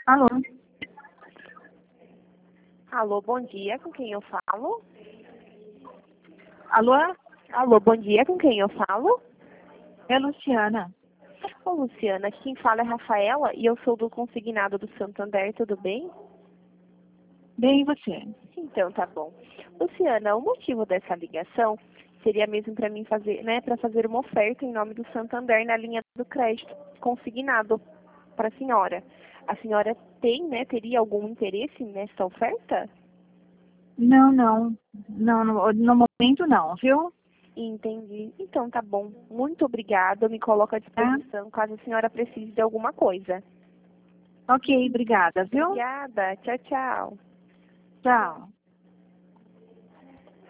Alô? Alô, bom dia, com quem eu falo? Alô? Alô, bom dia, com quem eu falo? É Luciana. Ô, Luciana, quem fala é Rafaela e eu sou do Consignado do Santander, tudo bem? Bem, e você? Então, tá bom. Luciana, o motivo dessa ligação seria mesmo para mim fazer, né, para fazer uma oferta em nome do Santander na linha do crédito consignado para a senhora. A senhora tem, né, teria algum interesse nessa oferta? Não, não. Não, no momento não, viu? Entendi. Então, tá bom. Muito obrigada. Eu me coloco à Tá? disposição caso a senhora precise de alguma coisa. Ok, obrigada, viu? Obrigada. Tchau, tchau. Tchau.